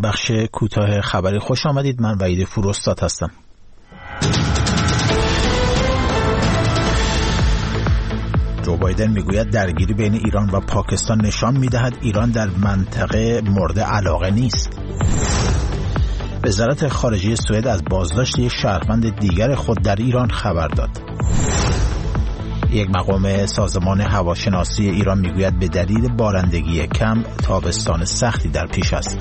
بخش کوتاه خبری خوش آمدید. من وحید فروستاد هستم. جو بایدن میگوید درگیری بین ایران و پاکستان نشان میدهد ایران در منطقه مورد علاقه نیست. وزارت خارجه سوئد از بازداشت یک شهروند دیگر خود در ایران خبر داد. یک مقام سازمان هواشناسی ایران میگوید به دلیل بارندگی کم تابستان سختی در پیش است.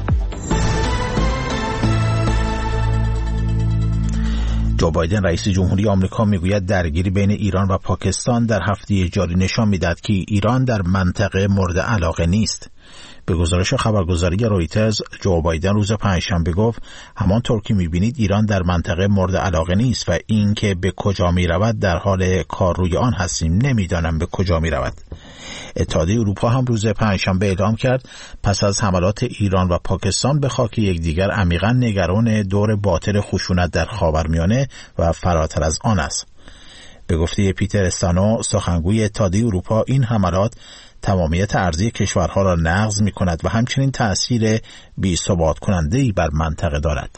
جو بایدن رئیس جمهوری آمریکا میگوید درگیری بین ایران و پاکستان در هفته جاری نشان میدهد که ایران در منطقه مورد علاقه نیست. به گزارش خبرگزاری رویترز، جو بایدن روز پنجشنبه گفت همانطور که می‌بینید ایران در منطقه مورد علاقه نیست و این که به کجا می‌رود در حال کار روی آن هستیم. نمی‌دانم به کجا می‌رود. اتحادیه اروپا هم روز پنجشنبه اعلام کرد پس از حملات ایران و پاکستان به خاک یکدیگر عمیقاً نگران دور باطل خشونت در خاورمیانه و فراتر از آن است. به گفته پیتر استانو، سخنگوی اتحادیه اروپا، این حملات تمامیت ارضی کشورها را نقض می کند و همچنین تأثیر بی ثبات کننده‌ای بر منطقه دارد.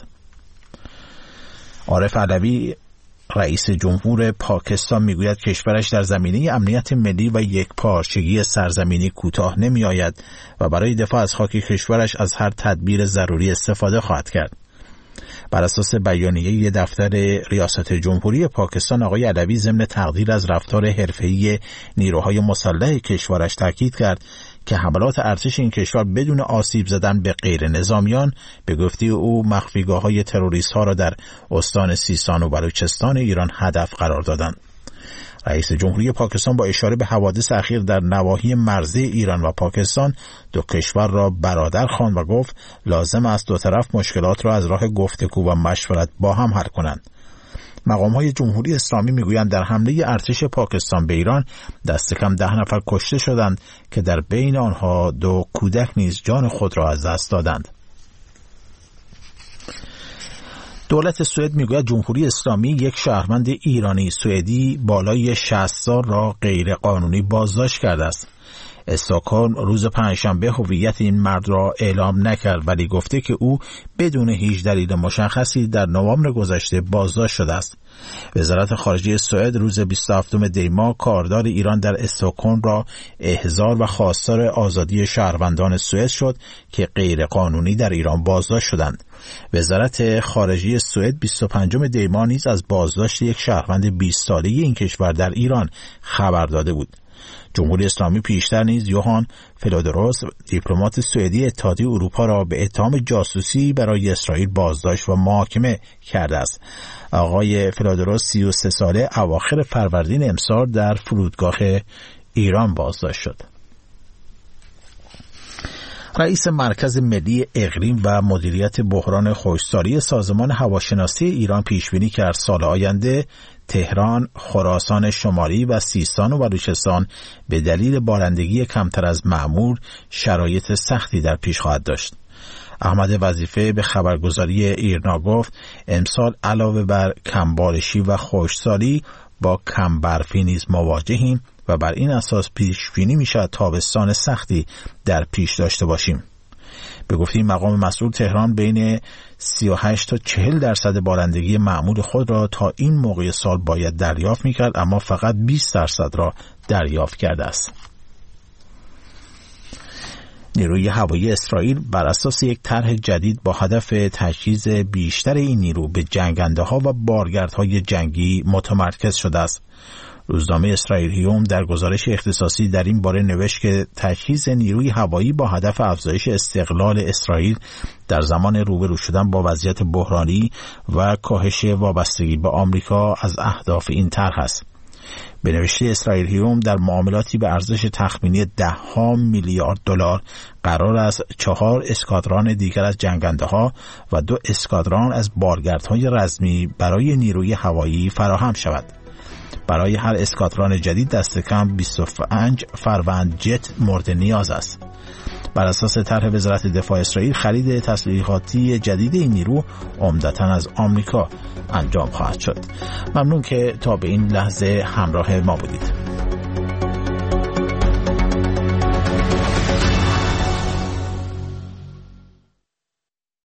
عارف علوی رئیس جمهور پاکستان میگوید کشورش در زمینه امنیت ملی و یکپارچگی سرزمینی کوتاه نمی آید و برای دفاع از خاک کشورش از هر تدبیر ضروری استفاده خواهد کرد. بر اساس بیانیه دفتر ریاست جمهوری پاکستان، آقای علوی ضمن تقدیر از رفتار حرفه‌ای نیروهای مسلح کشورش تاکید کرد که حملات ارتش این کشور بدون آسیب زدن به غیر نظامیان به گفته او مخفیگاه‌های تروریست‌ها را در استان سیستان و بلوچستان ایران هدف قرار دادند. رئیس جمهوری پاکستان با اشاره به حوادث اخیر در نواحی مرزی ایران و پاکستان دو کشور را برادر خواند و گفت لازم است دو طرف مشکلات را از راه گفتگو و مشورت با هم حل کنند. مقام‌های جمهوری اسلامی میگویند در حمله ارتش پاکستان به ایران دست کم 10 نفر کشته شدند که در بین آنها 2 کودک نیز جان خود را از دست دادند. دولت سوئد میگوید جمهوری اسلامی یک شهروند ایرانی سوئدی بالای 60 سال را غیر قانونی بازداشت کرده است. استکهلم روز پنجشنبه هویت این مرد را اعلام نکرد ولی گفته که او بدون هیچ دلیل مشخصی در نوامبر گذشته بازداشت شده است. وزارت خارجه سوئد روز 27 دی ماه کاردار ایران در استکهلم را احضار و خواستار آزادی شهروندان سوئد شد که غیر قانونی در ایران بازداشت شدند. وزارت خارجه سوئد 25 دی ماه نیز از بازداشت یک شهروند 20 ساله این کشور در ایران خبر داده بود. جمهوری اسلامی پیشتر نیز یوهان فلودروس دیپلمات سوئدی اتحادیه اروپا را به اتهام جاسوسی برای اسرائیل بازداشت و محاکمه کرده است. آقای فلودروس 33 ساله اواخر فروردین امسال در فرودگاه ایران بازداشت شد. رئیس مرکز ملی اقلیم و مدیریت بحران خشکسالی سازمان هواشناسی ایران پیشبینی کرد سال آینده تهران، خراسان شمالی و سیستان و بلوچستان به دلیل بارندگی کمتر از معمول شرایط سختی در پیش خواهد داشت. احمد وظیفه به خبرگزاری ایرنا گفت امسال علاوه بر کمبارشی و خشکسالی با کم برفی نیز مواجهیم و بر این اساس پیش بینی می‌شود تابستان سختی در پیش داشته باشیم. به گفته مقام مسئول تهران بین 38 تا 40% بارندگی معمول خود را تا این موقع سال باید دریافت می‌کرد اما فقط 20% را دریافت کرده است. نیروی هوایی اسرائیل بر اساس یک طرح جدید با هدف تجهیز بیشتر این نیرو به جنگنده‌ها و بارگردهای جنگی متمرکز شده است. روزنامه اسرائیل هیوم در گزارش اختصاصی در این باره نوشت که تجهیز نیروی هوایی با هدف افزایش استقلال اسرائیل در زمان روبرو شدن با وضعیت بحرانی و کاهش وابستگی به آمریکا از اهداف این طرح است. به نوشته اسرائیل هیوم در معاملاتی به ارزش تخمینی 10 میلیارد دلار قرار است 4 اسکادران دیگر از جنگنده‌ها و 2 اسکادران از بارگردهای رزمی برای نیروی هوایی فراهم شود. برای هر اسکادران جدید دست کم 25 فروند جت مورد نیاز است. بر اساس طرح وزارت دفاع اسرائیل خرید تسلیحاتی جدید این نیرو عمدتاً از آمریکا انجام خواهد شد. ممنون که تا به این لحظه همراه ما بودید.